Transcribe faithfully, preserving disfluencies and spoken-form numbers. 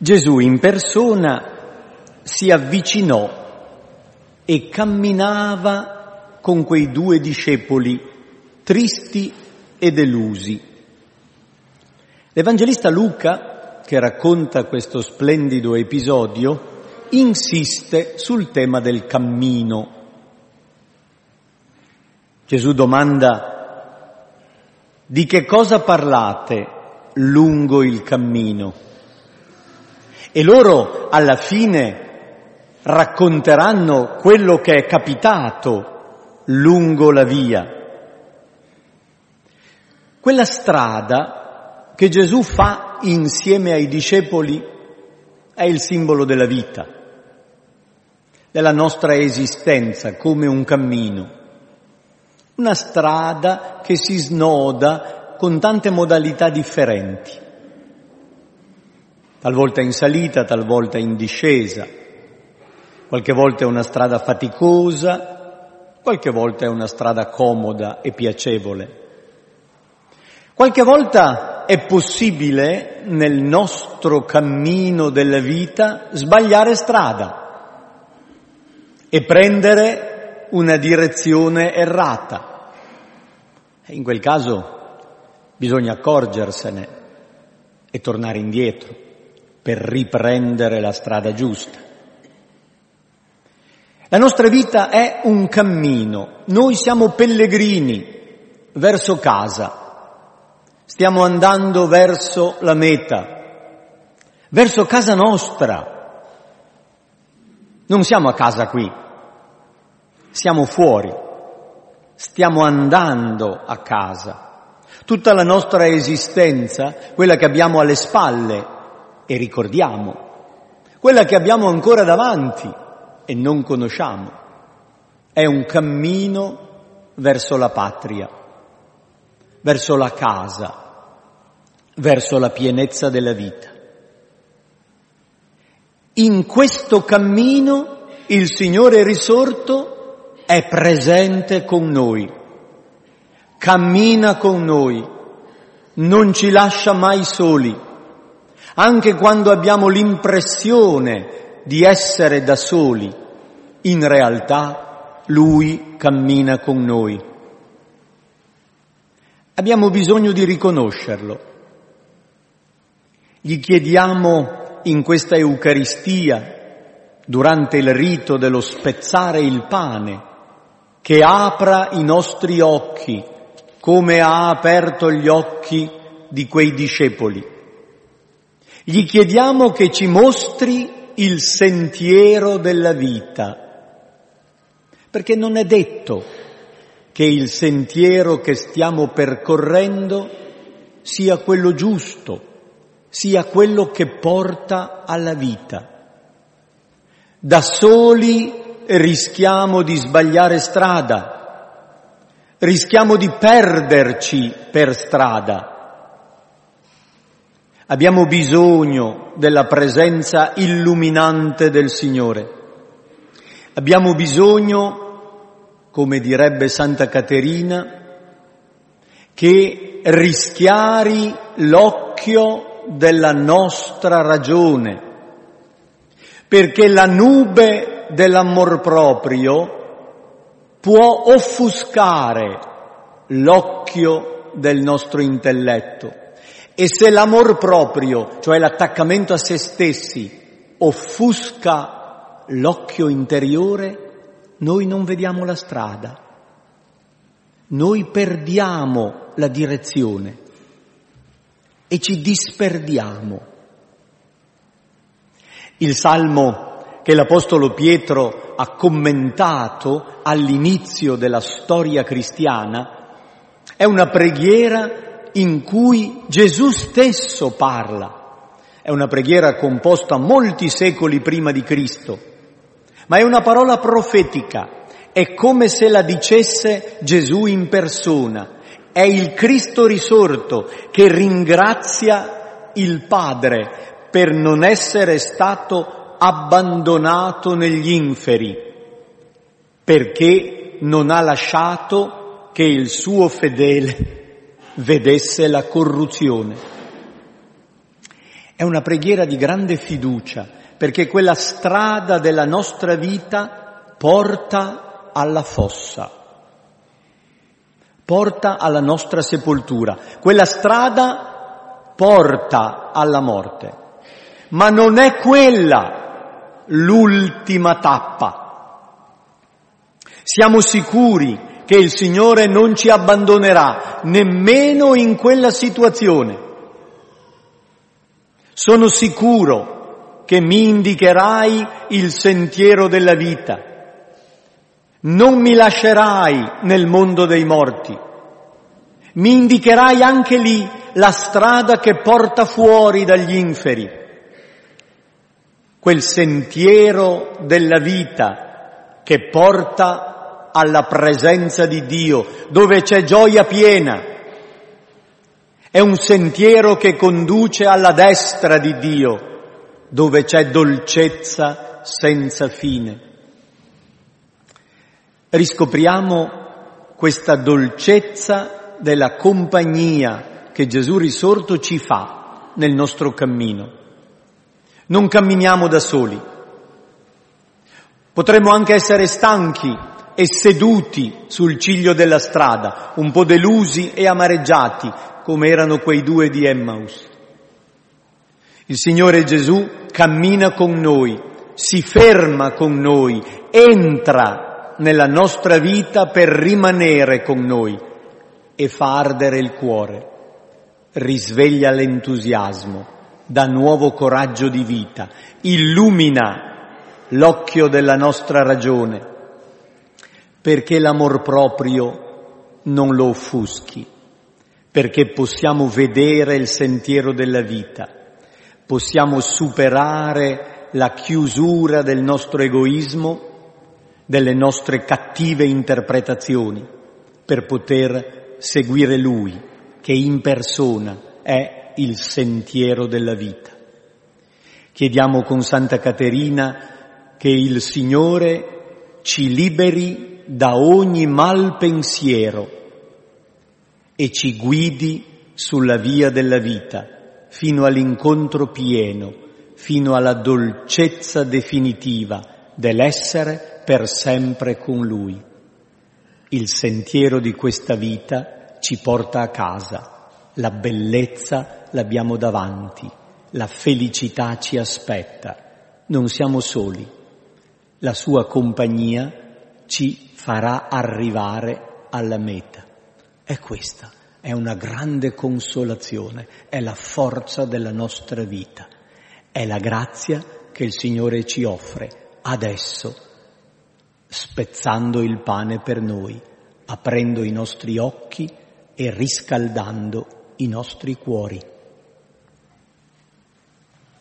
Gesù in persona si avvicinò e camminava con quei due discepoli tristi e delusi. L'Evangelista Luca, che racconta questo splendido episodio, insiste sul tema del cammino. Gesù domanda: di che cosa parlate lungo il cammino? E loro alla fine racconteranno quello che è capitato lungo la via. Quella strada che Gesù fa insieme ai discepoli è il simbolo della vita, della nostra esistenza come un cammino. Una strada che si snoda con tante modalità differenti. Talvolta in salita, talvolta in discesa, qualche volta è una strada faticosa, qualche volta è una strada comoda e piacevole. Qualche volta è possibile nel nostro cammino della vita sbagliare strada e prendere una direzione errata. E in quel caso bisogna accorgersene e tornare indietro per riprendere la strada giusta. La nostra vita è un cammino, noi siamo pellegrini verso casa, stiamo andando verso la meta, verso casa nostra. Non siamo a casa qui, siamo fuori, stiamo andando a casa. Tutta la nostra esistenza, quella che abbiamo alle spalle, e ricordiamo, quella che abbiamo ancora davanti e non conosciamo, è un cammino verso la patria, verso la casa, verso la pienezza della vita. In questo cammino il Signore risorto è presente con noi, cammina con noi, non ci lascia mai soli. Anche quando abbiamo l'impressione di essere da soli, in realtà Lui cammina con noi. Abbiamo bisogno di riconoscerlo. Gli chiediamo in questa Eucaristia, durante il rito dello spezzare il pane, che apra i nostri occhi, come ha aperto gli occhi di quei discepoli. Gli chiediamo che ci mostri il sentiero della vita, perché non è detto che il sentiero che stiamo percorrendo sia quello giusto, sia quello che porta alla vita. Da soli rischiamo di sbagliare strada, rischiamo di perderci per strada. Abbiamo bisogno della presenza illuminante del Signore. Abbiamo bisogno, come direbbe Santa Caterina, che rischiari l'occhio della nostra ragione, perché la nube dell'amor proprio può offuscare l'occhio del nostro intelletto. E se l'amor proprio, cioè l'attaccamento a se stessi, offusca l'occhio interiore, noi non vediamo la strada, noi perdiamo la direzione e ci disperdiamo. Il salmo che l'Apostolo Pietro ha commentato all'inizio della storia cristiana è una preghiera in cui Gesù stesso parla. È una preghiera composta molti secoli prima di Cristo, ma è una parola profetica, è come se la dicesse Gesù in persona. È il Cristo risorto che ringrazia il Padre per non essere stato abbandonato negli inferi, perché non ha lasciato che il suo fedele vedesse la corruzione. È una preghiera di grande fiducia, perché quella strada della nostra vita porta alla fossa, porta alla nostra sepoltura. Quella strada porta alla morte, ma non è quella l'ultima tappa. Siamo sicuri che il Signore non ci abbandonerà nemmeno in quella situazione. Sono sicuro che mi indicherai il sentiero della vita. Non mi lascerai nel mondo dei morti. Mi indicherai anche lì la strada che porta fuori dagli inferi. Quel sentiero della vita che porta alla presenza di Dio, dove c'è gioia piena. È un sentiero che conduce alla destra di Dio, dove c'è dolcezza senza fine. Riscopriamo questa dolcezza della compagnia che Gesù risorto ci fa nel nostro cammino. Non camminiamo da soli. Potremmo anche essere stanchi e seduti sul ciglio della strada, un po' delusi e amareggiati, come erano quei due di Emmaus. Il Signore Gesù cammina con noi, si ferma con noi, entra nella nostra vita per rimanere con noi e fa ardere il cuore, risveglia l'entusiasmo, dà nuovo coraggio di vita, illumina l'occhio della nostra ragione, perché l'amor proprio non lo offuschi, perché possiamo vedere il sentiero della vita, possiamo superare la chiusura del nostro egoismo, delle nostre cattive interpretazioni, per poter seguire Lui, che in persona è il sentiero della vita. Chiediamo con Santa Caterina che il Signore ci liberi da ogni mal pensiero e ci guidi sulla via della vita, fino all'incontro pieno, fino alla dolcezza definitiva dell'essere per sempre con Lui. Il sentiero di questa vita ci porta a casa, la bellezza l'abbiamo davanti, la felicità ci aspetta, non siamo soli, la sua compagnia ci farà arrivare alla meta. È questa, è una grande consolazione, è la forza della nostra vita, è la grazia che il Signore ci offre adesso, spezzando il pane per noi, aprendo i nostri occhi e riscaldando i nostri cuori.